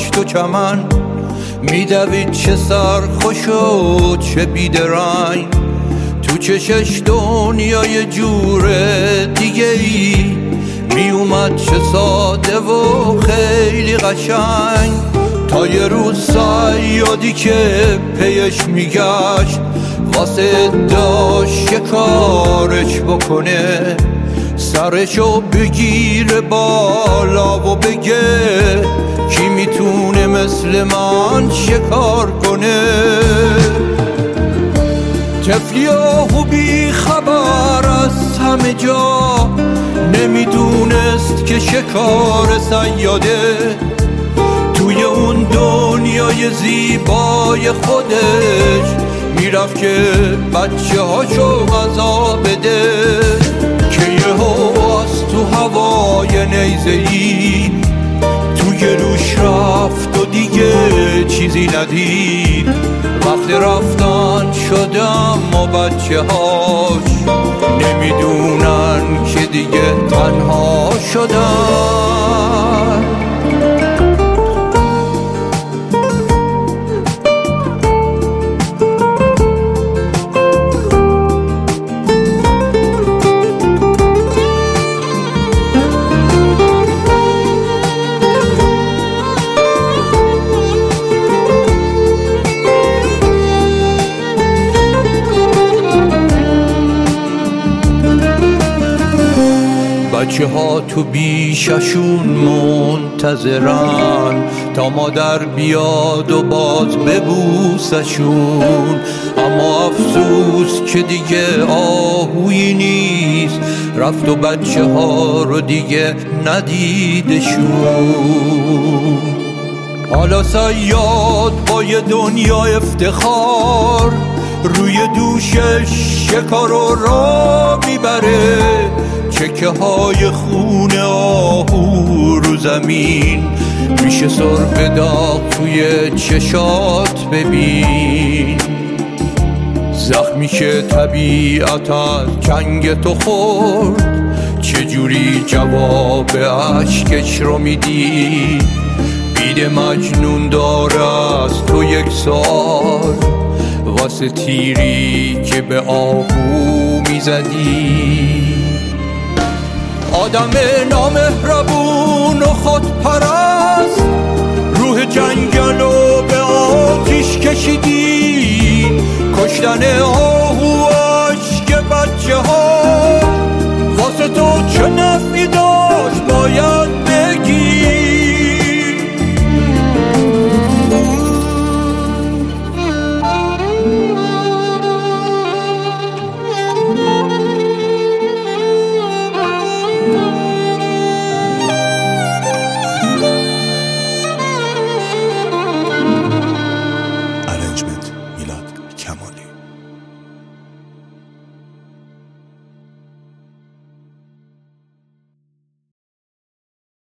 دشت و چمن میدوید، چه سرخوش و چه بیدرنگ. تو چشش دنیای جور دیگه ای میومد، چه ساده و خیلی قشنگ. تا یه روز صیادی که پیش میگشت واسه داشت شکارش بکنه، سرشو بگیره بالا و بگه کی میتونه مثل من شکار کنه. طفلی و بی خبر از همه جا نمیدونست که شکار صیاده. توی اون دنیای زیبای خودش میرفت که بچه هاشو غذا بده، که یهو از تو هوای نیزه‌ای توی روش رفت و دیگه چیزی ندید. وقتی رفتن شدم و بچه هاش نمیدونن که دیگه تنها شدن. بچه ها تو بیششون منتظرن تا مادر بیاد و باز ببوسشون، اما افسوس که دیگه آهویی نیست، رفت و بچه ها رو دیگه ندیدشون. حالا صیاد با یه دنیا افتخار روی دوشش شکار را میبره، چکه های خون آهو رو زمین میشه سرخ داغ توی چشات ببین. زخمی که طبیعت از جنگ تو خورد، چجوری جواب عشقش رو میدی؟ بید مجنون داره از تو یک سال واسه تیری که به آهو میزدی. آدم نامهربون و خودپرست روح جنگل و به آتیش کشیدی، کشتن